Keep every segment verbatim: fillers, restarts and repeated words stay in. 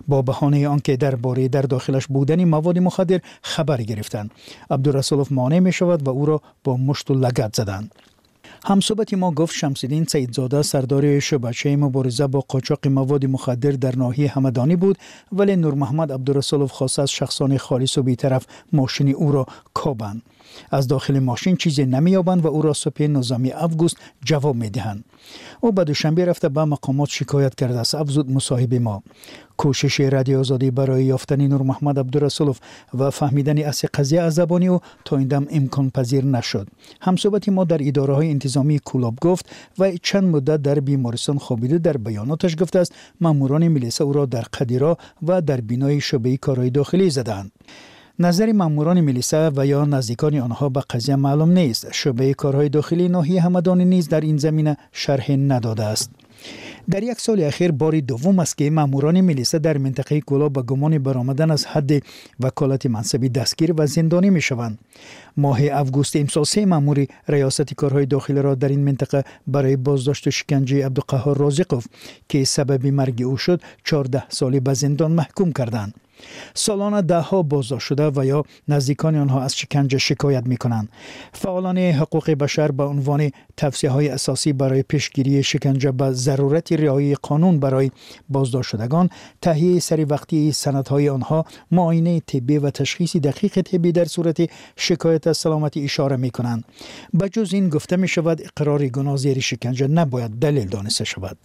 با بهانه آنکه درباره در داخلش بودن مواد مخدر خبر گرفتند. عبدالرسولوف مانع می شود و او را با مشت و لگد زدند. همصحبت ما گفت شمس‌الدین سیدزاده سردار شبکه مبارزه با قاچاق مواد مخدر در ناحیه همدانی بود، ولی نور محمد عبدالرسولوف خواست از شخصان خالص و بی‌طرف ماشین او را کابند. از داخل ماشین چیزی نمی‌یابند و او را صبح نوزدهم اوگوست جواب می‌دهند. او به دوشنبه رفته به مقامات شکایت کرده است. افزود مصاحبه ما. کوشش رادیو آزادی برای یافتن نور محمد عبدالرسولوف و فهمیدن اصل قضیه از زبان او تا این دم امکان پذیر نشد. همصحبت ما در اداره‌های انتظامی کولاب گفت و چند مدت در بیمارستان خوابیده. در بیاناتش گفته است ماموران ملیسا او را در قدیرا و در بینای شعبه کارهای داخلی زدند. نظر ماموران ملیسا و یا نزدیکان آنها به قضیه معلوم نیست. شعبه کارهای داخلی ناحیه همدانی نیز در این زمینه شرح نداده است. در یک سال اخیر بار دوم است که ماموران ملیسا در منطقه کولاب به گمان برآمدن از حد وکالت منصبی دستگیر و زندانی می شوند. ماه اوگوست امسال سه مامور ریاست کارهای داخلی را در این منطقه برای بازداشت و شکنجه عبدالقهار رازقوف که سبب مرگ او شد چهارده سالی به زندان محکوم کردند. سالانه ده ها بازداشت شده و یا نزدیکان آنها از شکنجه شکایت می کنند. فعالان حقوق بشر به عنوان توصیه های اساسی برای پیشگیری شکنجه به ضرورت رعایت قانون برای بازداشت شدگان، تهیه سری وقتی سندهای آنها، معاینه طبی و تشخیص دقیق طبی در صورت شکایت از سلامتی اشاره می کنند. بجز این گفته می شود اقرار گناه زیر شکنجه نباید دلیل دانسته شود.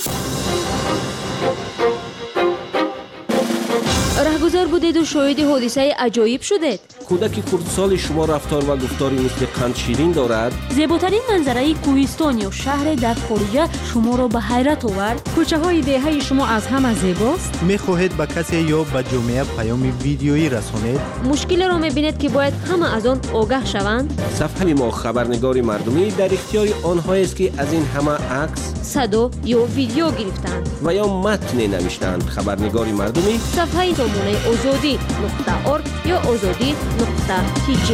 رهگذر بودید و شاهد حادثه عجایب شدید. کودک خردسال شما رفتار و گفتاری مثل قند شیرین دارد. زیباترین منظره کوهستان یا شهر در خارج شما را به حیرت آورد. کوچه های دهه شما از همه زیباست. می‌خواهید به کسی یا به جامعه پیام ویدیویی رسانید؟ مشکل را می‌بینید که باید همه از آن آگاه شوند. صفحه ما خبرنگار مردمی در اختیار آنهایی است که از این همه عکس، صدا یا ویدیو گرفتند و یا متن نوشتند. خبرنگار مردمی صفحه نمونه آزادی نقطه ارگ یا آزادی نقطه تی جی.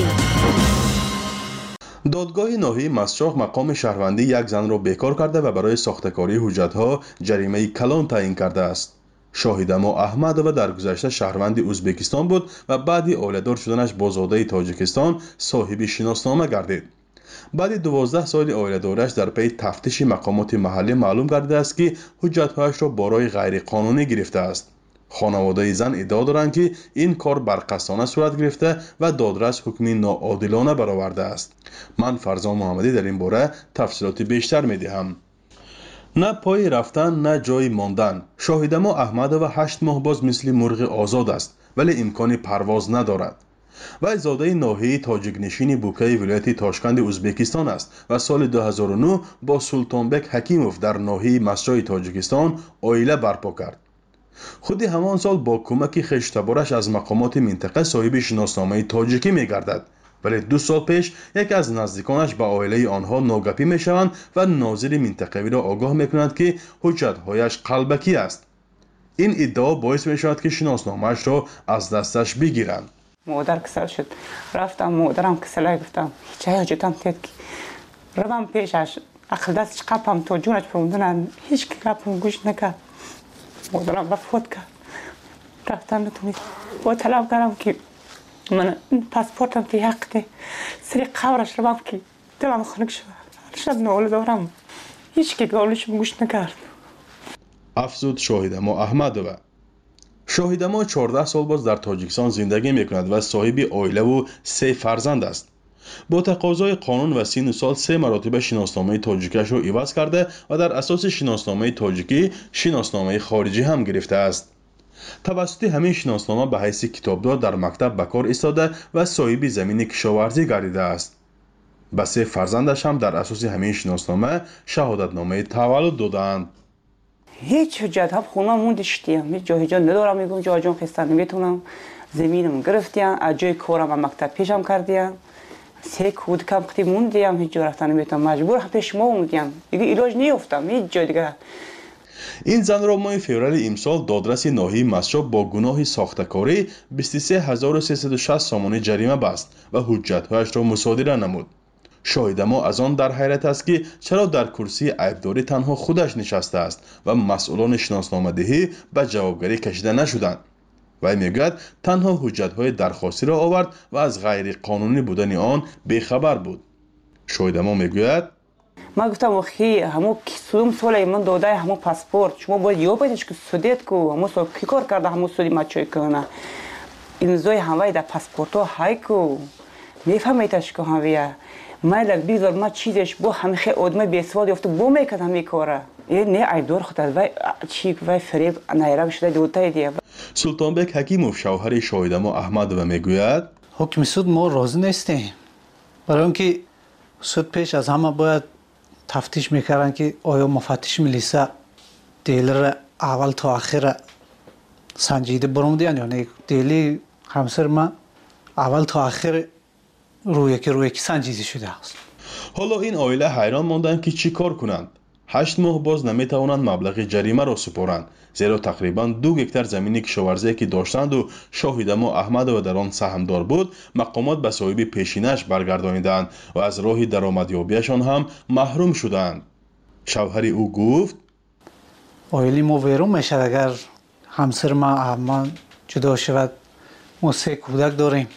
دادگاه ناحیه مسچاق مقام شهروندی یک زن را بیکار کرده و برای ساخته‌کاری حجت‌ها جریمه کلان تعیین کرده است. شاهدما احمدова در گذشته شهروند ازبکستان بود و بعد اولادار شدنش با زاده تاجیکستان صاحب شناسنامه گردید. بعد دوازده سال اولادارش در پی تفتیش مقامات محلی معلوم گردیده است که حجت‌هایش را برای غیر قانونی گرفته است. خانواده زن ادعا دارند که این کار برقصانه صورت گرفته و دادرس حکم ناعادلانه برآورده است. من فرزان محمدی در این باره تفصیلات بیشتر می‌دهم. نه پای رفتن نه جای ماندن. شاهدما احمدova هشت ماه باز مثل مرغ آزاد است ولی امکان پرواز ندارد. و زاده ناحیه تاجیک نشین بوکای ولایت تاشکند ازبکستان است و سال دو هزار و نه با سلطانبک حکیموف در ناحیه مسجد تاجیکستان عائله برپا کرد. خود همان سال با کمک خشتبارش از مقامات منطقه صاحب شناسنامه تاجیکی می‌گردد، ولی دو سال پیش یک از نزدیکانش به عائله آنها ناگپی می‌شوند و ناظر منطقوی را آگاه می‌کنند که حجت‌هایش قلبکی است. این ادعا باعث می‌شود که شناسنامه‌اش را از دستش بگیرند. مادر کسل شد، رفتم مادرم کسلای گفتم هیچ حجتم تید که روم پیشش عقل دستش قپم تا جونش پروندنن هیچ که قپم گوش نکرد. مادرم رفت فوت کرد. رفتم نتونید با طلب کردم که من پاسپورتم که حق ده سری قبرش رو که دلم خنک شد. شب ناله دارم هیچ که گالش گوش نکرد. افزود شاهدما احمدova. شاهدما چهارده سال باز در تاجیکستان زندگی میکند و صاحب عائله و سه فرزند است. با تقاضای قانون و سن سال سه مراتب شناسنامه تاجیکش را عوض کرده و در اساس شناسنامه تاجیکی شناسنامه خارجی هم گرفته است. توسط همین شناسنامه به حیث کتابدار در مکتب به کار ایستاده و صاحب زمین کشاورزی گردیده است. به سه فرزندش هم در اساس همین شناسنامه شهادتنامه تولد دادند. هیچ حجت هم خونه موند شدیم، هیچ جای جا ندارم. میگم جای جان خستن نمیتونم. زمینم گرفتیم، از جای کارم مکتب پیشم کردیم. سه کود کم ختی موندیم، هیچ جا رفتن نمیتونم. مجبور هم پیش ما موندیم. دیگه علاج نیافتم هیچ جای دیگه. این زن را ماه فوریه امسال دادرس ناحیه مسجد با گناه ساخته‌کاری بیست و سه هزار و سیصد و شصت سامانه جریمه بست و حجت‌هایش را مصادره نمود. شاهد ما از آن در حیرت است که چرا در کرسی عیبداری تنها خودش نشسته است و مسئولان شناسنامه‌دهی به جوابگری کشیده نشدند. وی میگوید تنها حجت‌های درخواستی را آورد و از غیر قانونی بودن آن بیخبر بود. شاهد ما میگوید ما گفتم وخی همو کسوم سال من داده همو پاسپورت شما باید یا بایدش که سودیت کو همو سال کی کار کرده همو سودی ما چای کنه این زوی هموی در پاسپورت ها های کو میفهمیدش که همویه ما لگ بیزار ما چیزش با همه خیلی آدمه بیسوال یافته با میکرد همه کاره این نه عیبدار خود است وی چی وی فریب نیرم شده دوتای دیگه. سلطانبک حکیموف شوهر شاهد ما احمد و میگوید حکم سود ما راضی نیستیم برای اینکه سود پیش از همه باید تفتیش میکردن که آیا مفتش ملیسا دیل را اول تا آخر سنجیده برامدین یا نه. دیلی همسر ما اول تا آخر روی که روی که سنجیده شده است. حالا این عائله حیران ماندند که چی کار کنند. هشت ماه باز نمیتوانند مبلغ جریمه را سپارند، زیرا تقریبا دو گکتر زمین کشاورزی که داشتند و شاهد ما احمد و در آن سهمدار بود مقامات به صاحب پیشینش برگردانیدند و از راه درآمدیابیشان هم محروم شدند. شوهر او گفت عائله ما ویران میشد اگر همسر ما احمد جدا شود. ما سه کودک داریم.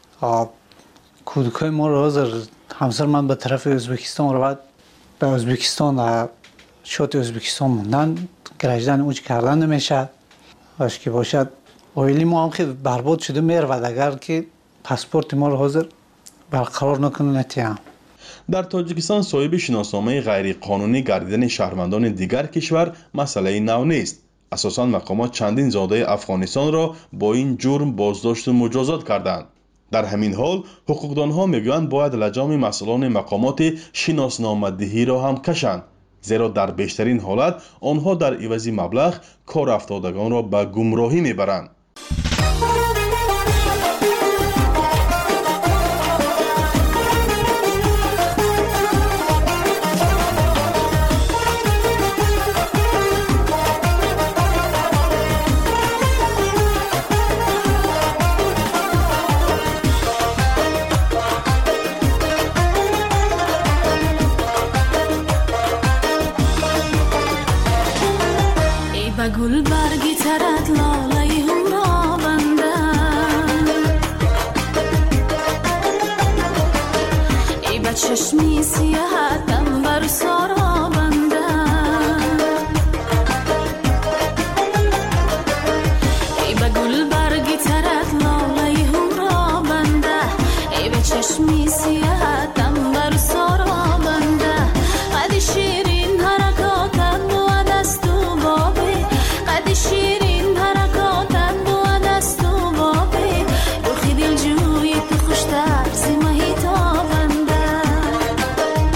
کودکای ما را حاضر همسر من به طرف ازبکستان رود به ازبکستان شات ازبکستان موندن گرجدن اوج کردن نمیشه باش که باشد عائله ما هم خیلی برباد شده میرود اگر که پاسپورت ما رو حاضر برقرار نکنه نتیم. در تاجیکستان صاحب شناسنامه غیر قانونی گردیدن شهروندان دیگر کشور مسئله نو نیست. اساساً مقامات چندین زاده افغانستان را با این جرم بازداشت و مجازات کردند. در همین حال حقوقدانها میگویند باید لجام مسئولان مقامات شناسنامه‌دهی را هم کشند، زیرا در بیشترین حالت آنها در عوض مبلغ کار افتادگان را به گمراهی میبرند. گل برگی ترد لاله هم را بنده ای با چشمی سیاحتم بر سارا بنده ای با گل برگی ترد لاله هم را بنده ای با چشمی سیاحتم بر سارا بنده قد شیرین حرکاتم و دست و بابی قد شیرین حرکاتم و دست و بابی روخی دل جوی تو خوش ترسی مهی تابنده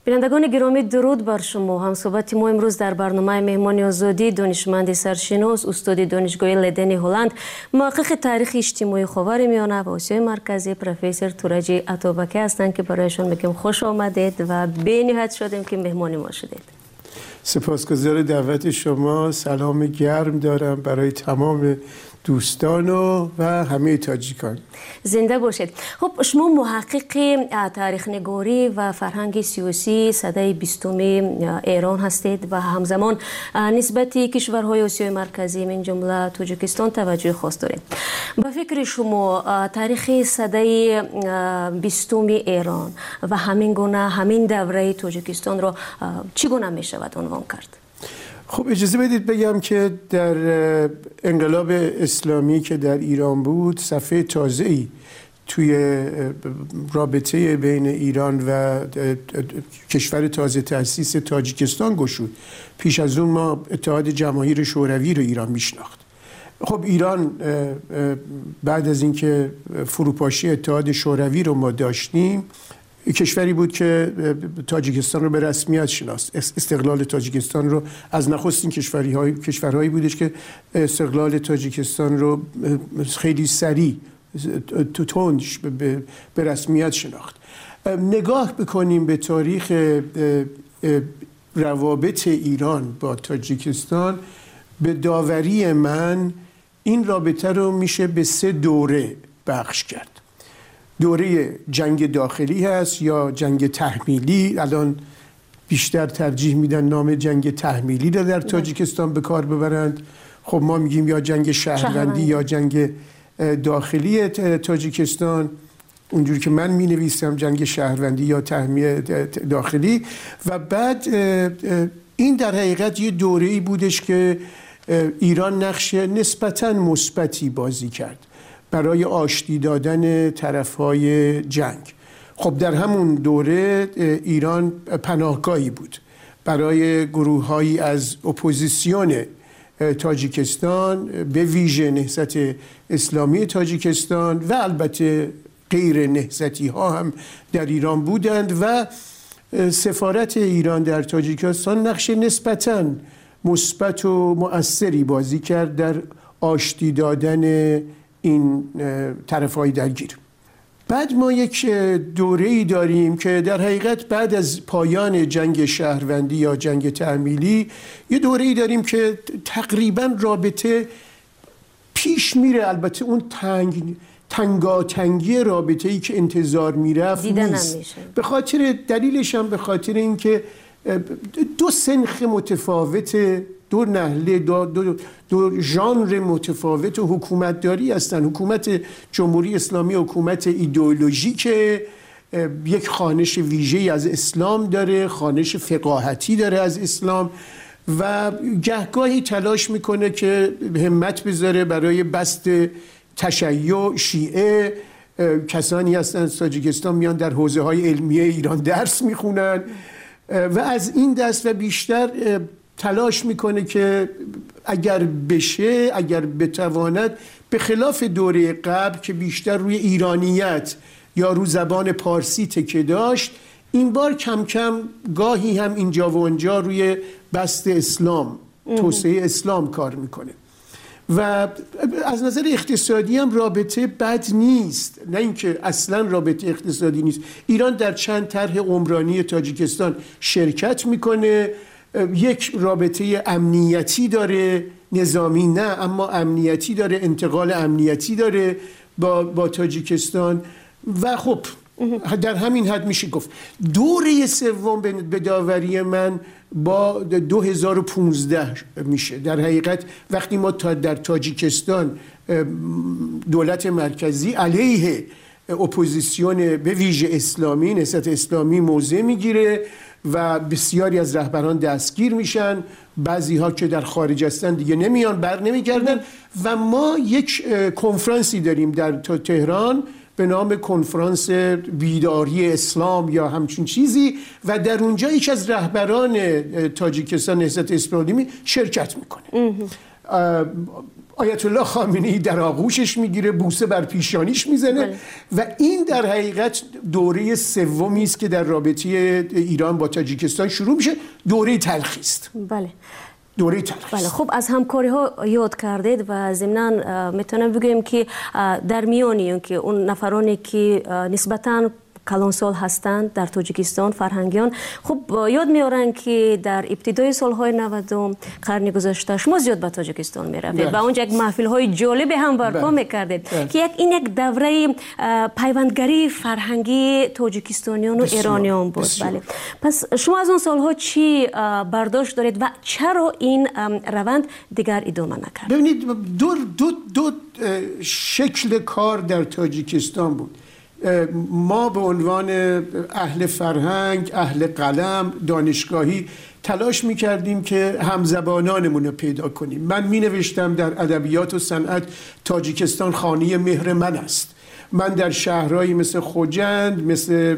بینندگان گرامی درود بر شما. هم صحبت ما امروز در برنامه مهمان آزادی دانشمند سرشناس استاد دانشگاه لدن هلند محقق تاریخ اجتماعی خاورمیانه و آسیای مرکزی پروفسور تورج عطابکی هستند که برایشان میگم خوش آمدید و به نهایت شدیم که مهمان ما شدید. سپاسگزار دعوت شما. سلام گرم دارم برای تمام دوستان و, و همه تاجیکان. زنده باشید. خب شما محقق تاریخ نگاری و فرهنگ سیاسی سده بیستم ایران هستید و همزمان نسبت کشورهای آسیای مرکزی من جمله تاجیکستان توجه خاص دارید. با فکر شما تاریخ سده بیستم ایران و همین گونه همین دوره تاجیکستان را چگونه می شود عنوان کرد؟ خب اجازه بدید بگم که در انقلاب اسلامی که در ایران بود صفحه تازه‌ای توی رابطه بین ایران و کشور تازه تأسیس تاجیکستان گشود. پیش از اون ما اتحاد جماهیر شوروی رو ایران میشناخت. خب ایران بعد از اینکه فروپاشی اتحاد شوروی رو ما داشتیم کشوری بود که تاجیکستان رو به رسمیت شناست. استقلال تاجیکستان رو از نخستین کشوری های کشورهایی بودش که استقلال تاجیکستان رو خیلی سریع تو تندش به رسمیت شناخت. نگاه بکنیم به تاریخ روابط ایران با تاجیکستان، به داوری من این رابطه رو میشه به سه دوره بخش کرد. دوره جنگ داخلی هست یا جنگ تحمیلی. الان بیشتر ترجیح میدن نام جنگ تحمیلی رو در تاجیکستان به کار ببرند. خب ما میگیم یا جنگ شهروندی یا جنگ داخلی تاجیکستان، اونجوری که من می نویسم جنگ شهروندی یا تحمیل داخلی. و بعد این در حقیقت یه دوره‌ای بودش که ایران نقش نسبتاً مثبتی بازی کرد برای آشتی دادن طرف‌های جنگ. خب در همون دوره ایران پناهگاهی بود برای گروه‌هایی از اپوزیسیون تاجیکستان، به ویژه نهضت اسلامی تاجیکستان و البته غیر نهضتی ها هم در ایران بودند و سفارت ایران در تاجیکستان نقش نسبتاً مثبت و مؤثری بازی کرد در آشتی دادن این طرف‌های درگیر. بعد ما یک دوره‌ای داریم که در حقیقت بعد از پایان جنگ شهروندی یا جنگ تحمیلی یه دوره‌ای داریم که تقریباً رابطه پیش میره. البته اون تنگ تنگاتنگی رابطه‌ای که انتظار میرفت نیست. به خاطر دلیلش هم به خاطر اینکه دو سنخ متفاوت، دو نحله، دو, دو, دو ژانر متفاوت و حکومتداری هستن. حکومت جمهوری اسلامی حکومت ایدئولوژیکه، یک خوانش ویژه‌ای از اسلام داره، خوانش فقاهتی داره از اسلام و گهگاهی تلاش میکنه که همت بذاره برای بسط تشیع شیعه. کسانی هستن از تاجیکستان میان در حوزه های علمیه ایران درس میخونن و از این دست و بیشتر تلاش میکنه که اگر بشه، اگر بتواند، به خلاف دوره قبل که بیشتر روی ایرانیت یا رو زبان پارسی تکیه داشت، این بار کم کم گاهی هم اینجا و اونجا روی بسط اسلام، توسعه اسلام کار میکنه. و از نظر اقتصادی هم رابطه بد نیست، نه اینکه اصلا رابطه اقتصادی نیست. ایران در چند طرح عمرانی تاجیکستان شرکت میکنه، یک رابطه امنیتی داره، نظامی نه اما امنیتی داره، انتقال امنیتی داره با, با تاجیکستان. و خب در همین حد میشه گفت دوره سوم به داوری من با دو هزار و پانزده میشه. در حقیقت وقتی ما تا در تاجیکستان دولت مرکزی علیه اپوزیسیون به ویژه اسلامی، نهضت اسلامی موضع میگیره و بسیاری از رهبران دستگیر میشن، بعضی ها که در خارج هستن دیگه نمیان، بر نمیگردن و ما یک کنفرانسی داریم در تهران به نام کنفرانس بیداری اسلام یا همچین چیزی و در اونجا یک از رهبران تاجیکستان نهضت اسلامی شرکت میکنه. آیت الله خامنه‌ای در آغوشش میگیره، بوسه بر پیشانیش میزنه و این در حقیقت دوره سومی است که در رابطه ایران با تاجیکستان شروع میشه. دوره تلخی است. بله. دوره تلخی. بله. خب از همکاری ها یاد کردید و ضمناً میتونم بگم که در میانی که اون نفرانی که نسبتاً کلان سال هستند در تاجیکستان، فرهنگیان، خب یاد میارن که در ابتدای سالهای نود قرن گذشته شما زیاد به تاجیکستان میرفتید و اونجا یک محفل های جالب هم برپا میکردید که یک این یک دوره پیوندگری فرهنگی تاجیکستانیان و ایرانیان بود. بله. پس شما از اون سالها چی برداشت دارید و چرا این روند دیگر ادامه نکرد؟ ببینید دو دو دو شکل کار در تاجیکستان بود. ما به عنوان اهل فرهنگ، اهل قلم، دانشگاهی تلاش میکردیم که همزبانانمون رو پیدا کنیم. من می نوشتم در ادبیات و صنعت تاجیکستان خانه مهر من است. من در شهرهایی مثل خوجند، مثل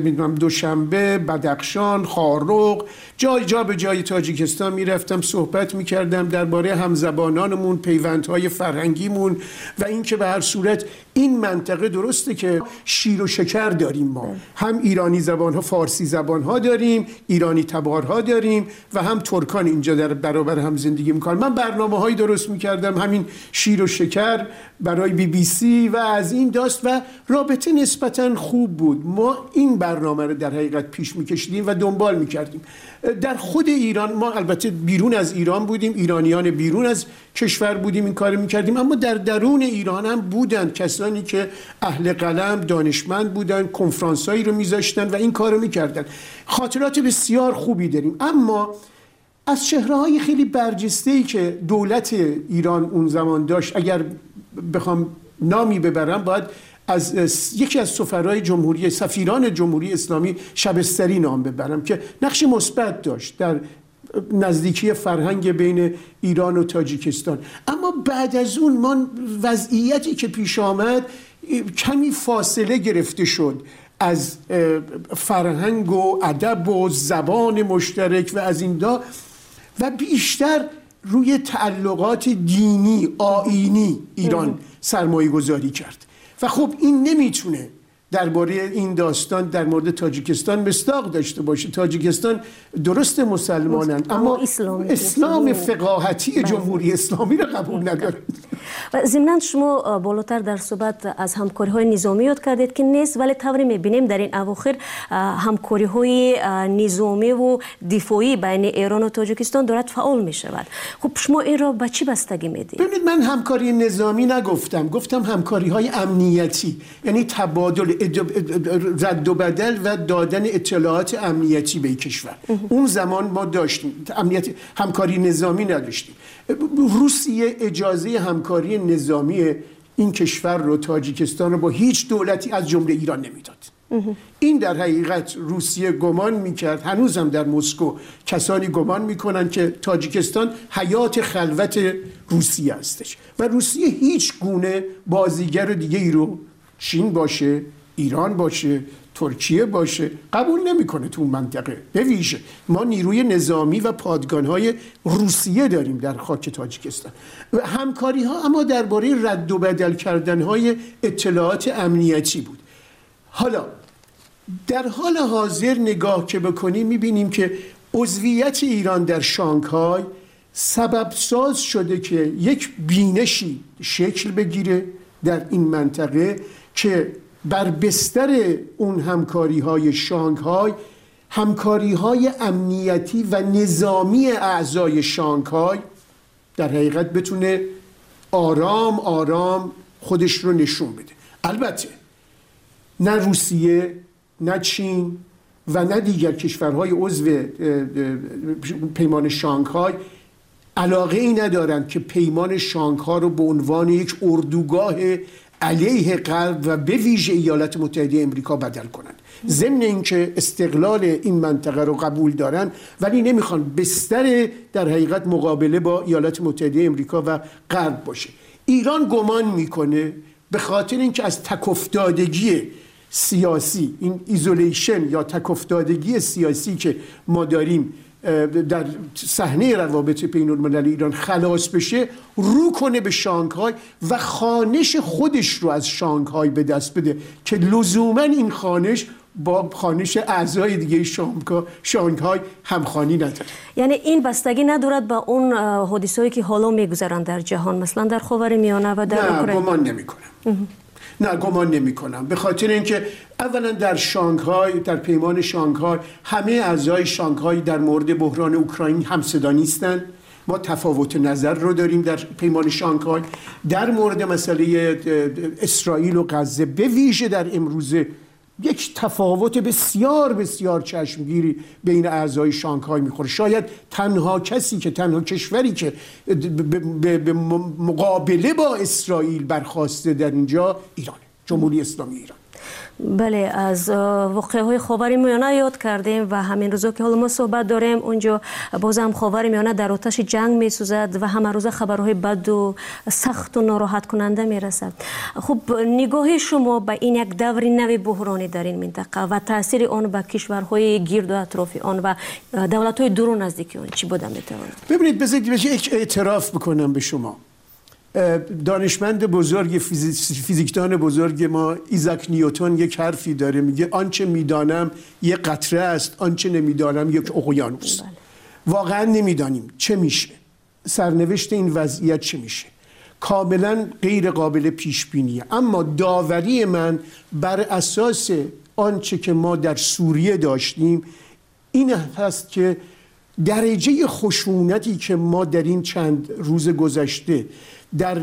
دوشنبه، بدخشان، خارق، جای جا به جای تاجیکستان میرفتم، صحبت میکردم درباره همزبانانمون، پیوندهای فرهنگیمون و اینکه به هر صورت این منطقه درسته که شیر و شکر داریم. ما هم ایرانی زبانها، فارسی زبانها داریم، ایرانی تبارها داریم و هم ترکان اینجا در برابر هم زندگی میکنن. من برنامه هایی درست میکردم، همین شیر و شکر برای بی بی سی و از این داست و رابطه نسبتاً خوب بود. ما این برنامه رو در حقیقت پیش میکشیدیم و دنبال میکردیم. در خود ایران، ما البته بیرون از ایران بودیم، ایرانیان بیرون از کشور بودیم، این کار میکردیم، اما در درون ایران هم بودند کسانی که اهل قلم، دانشمند بودند، کنفرانس هایی رو میذاشتن و این کار رو میکردن. خاطرات بسیار خوبی داریم. اما از چهره‌های خیلی برجسته‌ای که دولت ایران اون زمان داشت، اگر بخوام نامی ببرم، باید از یکی از سفرای جمهوری سفیران جمهوری اسلامی شبستری نام ببرم که نقش مثبت داشت در نزدیکی فرهنگ بین ایران و تاجیکستان. اما بعد از اون ما وضعیتی که پیش آمد کمی فاصله گرفته شد از فرهنگ و ادب و زبان مشترک و از این دا و بیشتر روی تعلقات دینی آیینی ایران سرمایه گذاری کرد و خب این نمیتونه درباره این داستان در مورد تاجیکستان مصداق داشته باشه. تاجیکستان درست مسلمانند اما اسلام, اسلام فقاهتی جمهوری اسلامی را قبول ندارند. و ضمناً شما بالاتر در صحبت از همکاری‌های نظامی یاد کردید که نیست، ولی طوری می‌بینیم در این اواخر همکاری‌های نظامی و دفاعی بین ایران و تاجیکستان دارد فعال می‌شود. خب شما این را به چی بستگی میدید؟ ببینید من همکاری نظامی نگفتم، گفتم همکاری‌های امنیتی، یعنی تبادل رد و بدل و دادن اطلاعات امنیتی به کشور. اون زمان ما داشتیم امنیتی، همکاری نظامی نداشتیم. روسیه اجازه همکاری نظامی این کشور رو، تاجیکستان رو، با هیچ دولتی از جمله ایران نمیداد. این در حقیقت روسیه گمان میکرد، هنوز هم در مسکو کسانی گمان میکنن که تاجیکستان حیات خلوت روسیه هستش و روسیه هیچ گونه بازیگر دیگه ای رو، چین باشه، ایران باشه، ترکیه باشه، قبول نمیکنه تو منطقه. به ویژه ما نیروی نظامی و پادگان‌های روسیه داریم در خاک تاجیکستان. و همکاری‌ها اما درباره رد و بدل کردن‌های اطلاعات امنیتی بود. حالا در حال حاضر نگاه که بکنیم می‌بینیم که عضویت ایران در شانگهای سبب ساز شده که یک بینشی شکل بگیره در این منطقه که بر بستر اون همکاری‌های شانگهای، همکاری‌های امنیتی و نظامی اعضای شانگهای در حقیقت بتونه آرام آرام خودش رو نشون بده. البته نه روسیه، نه چین و نه دیگر کشورهای عضو پیمان شانگهای علاقه ای ندارند که پیمان شانگهای رو به عنوان یک اردوگاه علیه غرب و به ویژه ایالات متحده امریکا بدل کنند. ضمن اینکه استقلال این منطقه رو قبول دارن ولی نمیخوان بستر در حقیقت مقابله با ایالات متحده امریکا و غرب باشه. ایران گمان میکنه به خاطر اینکه از تکافتادگی سیاسی، این ایزولیشن یا تکافتادگی سیاسی که ما داریم در صحنه روابط بین المللی ایران خلاص بشه، رو کنه به شانگهای و خانش خودش رو از شانگهای به دست بده که لزوما این خانش با خانش اعضای دیگه شانگهای همخوانی نداره. یعنی این بستگی ندارد با اون حادثه‌ای که حالا میگذرند در جهان، مثلا در خاورمیانه و در اوکراین؟ نه گمان نمی‌کنم. نه گمان نمی کنم، به خاطر اینکه اولا در شانگهای، در پیمان شانگهای همه اعضای شانگهای در مورد بحران اوکراین همصدا نیستند. ما تفاوت نظر رو داریم در پیمان شانگهای. در مورد مسئله اسرائیل و غزه به ویژه در امروزه یک تفاوت بسیار بسیار چشمگیری بین اعضای شانگهای میخوره. شاید تنها کسی که تنها کشوری که به مقابله با اسرائیل برخاسته در اینجا ایرانه، جمهوری اسلامی ایران. بله، از واقعه های خاورمیانه یاد کردیم و همین روزا که حالا ما صحبت داریم اونجا بازم خاورمیانه در آتش جنگ میسوزد و همه روزه خبرهای بد و سخت و ناراحت کننده میرسد. خب نگاه شما به این یک دور نو بحرانی در این منطقه و تاثیر آن به کشورهای گرد و اطراف آن و دولت‌های دور و نزدیک آن چی بوده میتواند؟ ببینید، بذارید یک اعتراف بکنم به شما. دانشمند بزرگ، فیزیکدان بزرگ ما ایزاک نیوتن یک حرفی داره، میگه آنچه میدانم یک قطره است، آنچه نمیدانم یک اقیانوس. واقعا نمیدانیم چه میشه، سرنوشت این وضعیت چه میشه، کاملا غیر قابل پیش بینیه. اما داوری من بر اساس آنچه که ما در سوریه داشتیم این هست که درجه خشونتی که ما در این چند روز گذشته در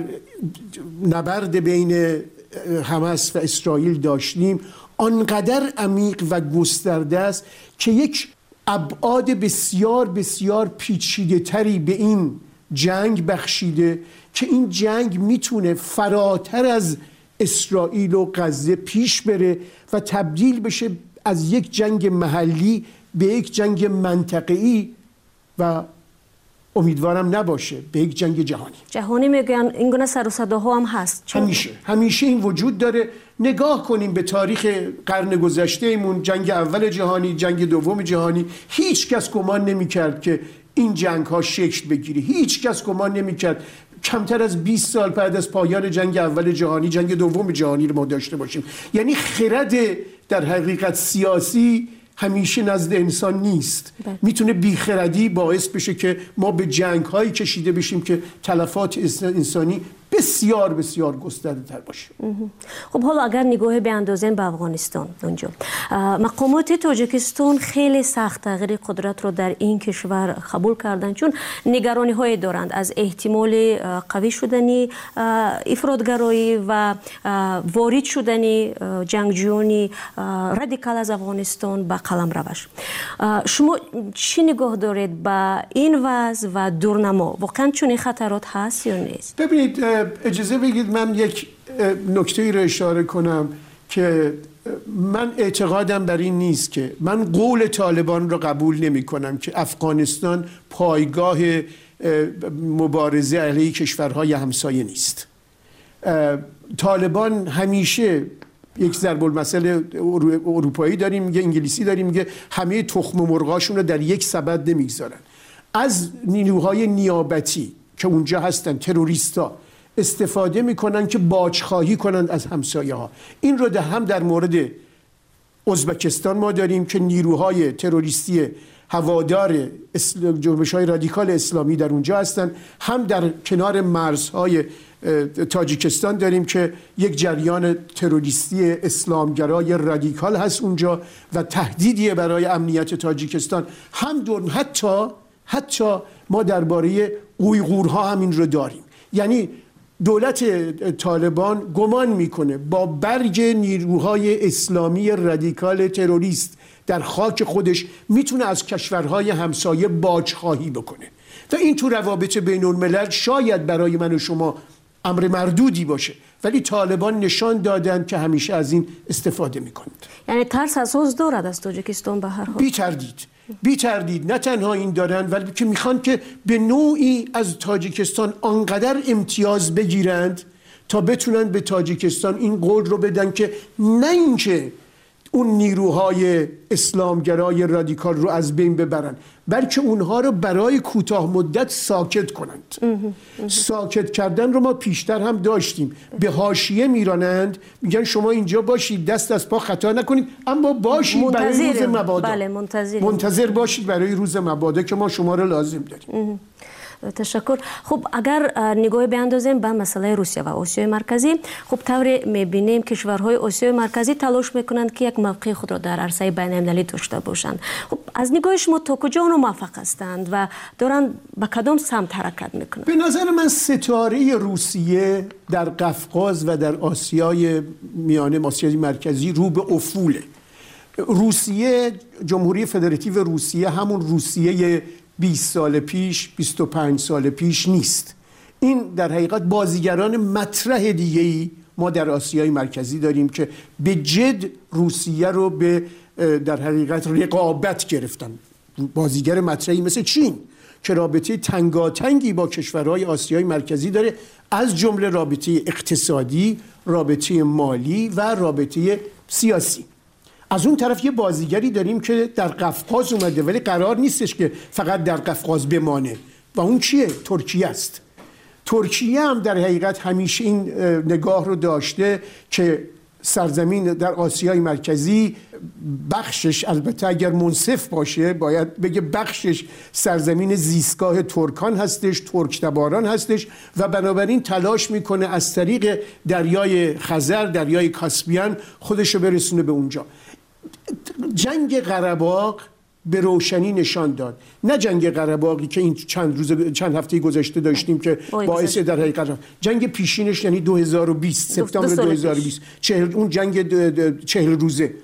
نبرد بین حماس و اسرائیل داشتیم آنقدر عمیق و گسترده است که یک ابعاد بسیار بسیار پیچیده تری به این جنگ بخشیده که این جنگ میتونه فراتر از اسرائیل و غزه پیش بره و تبدیل بشه از یک جنگ محلی به یک جنگ منطقه‌ای و امیدوارم نباشه به یک جنگ جهانی. جهانی میگن این گونه سر و صداها هم هست. همیشه همیشه این وجود داره. نگاه کنیم به تاریخ قرن گذشتهمون، جنگ اول جهانی، جنگ دوم جهانی، هیچ کس گمان نمی‌کرد که این جنگ ها شکل بگیره. هیچ کس گمان نمی‌کرد کمتر از بیست سال بعد از پایان جنگ اول جهانی جنگ دوم جهانی رو ما داشته باشیم. یعنی خرد در حقیقت سیاسی همیشه نزد انسان نیست. میتونه بیخردی باعث بشه که ما به جنگ هایی کشیده بشیم که تلفات انسانی بسیار بسیار گسترده تر باشه. خب حالا اگر نگاه بیاندازیم به افغانستان، اونجا مقامات تاجیکستان خیلی سخت تغییر قدرت رو در این کشور قبول کردن، چون نگرانی های دارند از احتمال قوی شدنی افراطگرایی و وارد شدنی جنگجویان رادیکال از افغانستان به قلمروش. شما چی نگاه دارید به این وضع و دورنما؟ واقعا چون خطرات هست یا نیست؟ ببینید، اجازه بگید من یک نکته‌ای رو اشاره کنم که من اعتقادم بر این نیست که من قول طالبان رو قبول نمی کنم که افغانستان پایگاه مبارزه علیه کشورهای همسایه نیست. طالبان همیشه یک ضرب المثل اروپایی داریم، میگه انگلیسی داریم، میگه همه تخم مرغاشون رو در یک سبد نمیگذارن. از نیروهای نیابتی که اونجا هستن، تروریستا، استفاده میکنن که باجخواهی کنند از همسایه ها. این رو ده هم در مورد ازبکستان ما داریم که نیروهای تروریستی هوادار جنبش های رادیکال اسلامی در اونجا هستن، هم در کنار مرزهای تاجیکستان داریم که یک جریان تروریستی اسلامگرای رادیکال هست اونجا و تهدیدیه برای امنیت تاجیکستان. هم دور حتی حتی ما درباره اویغورها همین رو داریم. یعنی دولت طالبان گمان میکنه با برگ نیروهای اسلامی رادیکال تروریست در خاک خودش میتونه از کشورهای همسایه باجخواهی بکنه و این تو روابط بین الملل شاید برای من و شما امر مردودی باشه، ولی طالبان نشان دادن که همیشه از این استفاده میکنند. یعنی ترس اساس دارد از تاجیکستان به هر حال؟ بی تردید بی تردید نه تنها این دارن، ولی که میخوان که به نوعی از تاجیکستان آنقدر امتیاز بگیرند تا بتونن به تاجیکستان این قول رو بدن که نه اینکه اون نیروهای اسلامگرای رادیکال رو از بین ببرن، بلکه اونها رو برای کوتاه مدت ساکت کنند. ساکت کردن رو ما پیشتر هم داشتیم. به حاشیه میرانند، میگن شما اینجا باشید، دست از پا خطا نکنید، اما باشید برای روز مبادا. بله منتظر منتظر باشید برای روز مبادا که ما شما رو لازم داریم. تشکر. خب اگر نگاه بیاندازیم به مسئله روسیه و آسیای مرکزی، خب طوری میبینیم کشورهای آسیای مرکزی تلاش میکنند که یک موقع خود را در عرصه بین المللی داشته باشند. خب از نگاه شما تا کجا اونها موفق هستند و دارند به کدام سمت حرکت میکنند؟ به نظر من ستاره روسیه در قفقاز و در آسیای میانه، آسیای مرکزی رو به افوله. روسیه، جمهوری فدراتیو روسیه همون روسیه بیست سال پیش، بیست و پنج سال پیش نیست. این در حقیقت بازیگران مطرح دیگه‌ای ما در آسیای مرکزی داریم که به جد روسیه رو به در حقیقت رقابت گرفتن. بازیگر مطرحی مثل چین که رابطه تنگاتنگی با کشورهای آسیای مرکزی داره، از جمله رابطه اقتصادی، رابطه مالی و رابطه سیاسی. از اون طرف یه بازیگری داریم که در قفقاز اومده، ولی قرار نیستش که فقط در قفقاز بمانه، و اون چیه؟ ترکیه است. ترکیه هم در حقیقت همیشه این نگاه رو داشته که سرزمین در آسیای مرکزی بخشش، البته اگر منصف باشه باید بگه بخشش سرزمین زیستگاه ترکان هستش، ترک تباران هستش، و بنابراین تلاش میکنه از طریق دریای خزر، دریای کاسپیان خودش رو برسونه به اونجا. جنگ قره‌باغ به روشنی نشان داد، نه جنگ قره‌باغی که این چند روز چند هفته گذشته داشتیم که باعث در حقیقت جنگ پیشینش، یعنی دو هزار و بیست سپتامبر دو هزار و بیست، اون جنگ چهل روزه،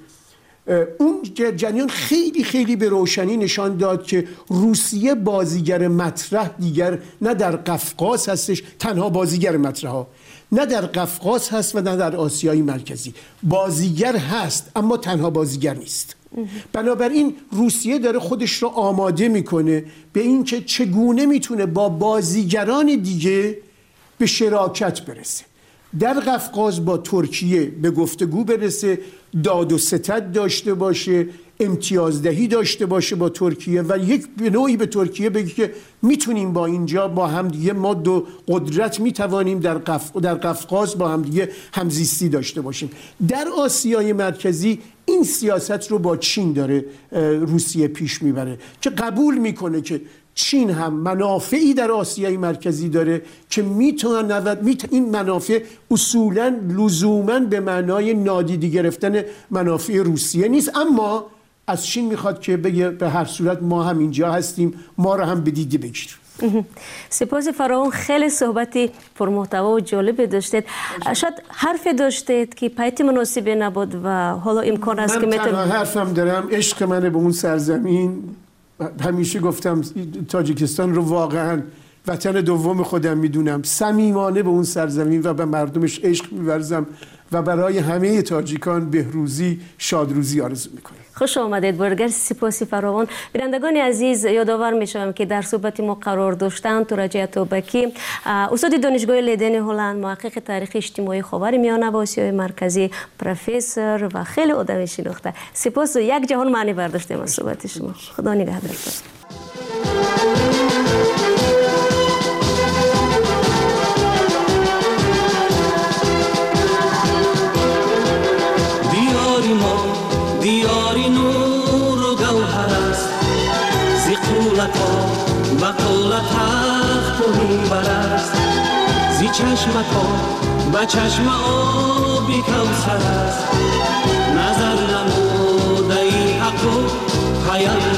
اون جریان خیلی خیلی به روشنی نشان داد که روسیه بازیگر مطرح دیگر نه در قفقاز هستش، تنها بازیگر مطرح ها، نه در قفقاز هست و نه در آسیای مرکزی. بازیگر هست اما تنها بازیگر نیست. بنابراین روسیه داره خودش رو آماده میکنه به این که چگونه میتونه با بازیگران دیگه به شراکت برسه، در قفقاز با ترکیه به گفتگو برسه، داد و ستد داشته باشه، امتیازدهی داشته باشه با ترکیه و یک به نوعی به ترکیه بگه که میتونیم با اینجا با هم دیگه ما دو قدرت میتوانیم در قف... در قفقاز با هم دیگه همزیستی داشته باشیم. در آسیای مرکزی این سیاست رو با چین داره روسیه پیش میبره که قبول میکنه که چین هم منافعی در آسیای مرکزی داره که میتونه این منافع اصولاً لزوماً به معنای نادیده گرفتن منافع روسیه نیست، اما از چین میخواد که بگه به هر صورت ما هم اینجا هستیم، ما رو هم به دیده بگیر. سپاس فراوان، خیلی صحبتی پرمحتوا و جالب داشتید. شاید حرف داشتید که پیت مناسبی نبود و حالا امکان است که من تنها حرفم دارم عشق منه به اون سرزمین. همیشه گفتم تاجیکستان رو واقعا وطن دوم خودم میدونم، صمیمانه به اون سرزمین و به مردمش عشق می‌ورزم و برای همه تاجیکان بهروزی، شادروزی آرزو میکنم. خوش آمدید برگر، سپاسی فراوان. بینندگان عزیز، یادآور میشم که در صحبت ما قرار داشتن تورج اتابکی، استاد دانشگاه لیدن هلند، محقق تاریخ اجتماعی خاورمیانه و آسیای مرکزی، پروفسور و خیلی آدم شناخته. سپاس و یک جهان معنی برداشتیم از صحبت شما. خدا نگهدارتون. دیاری نور و گوهر است، زی قولت ها و قولت تخت و منبر است، زی چشمت ها و چشم آبی کوثر است، نظر نموده ای حق و حیات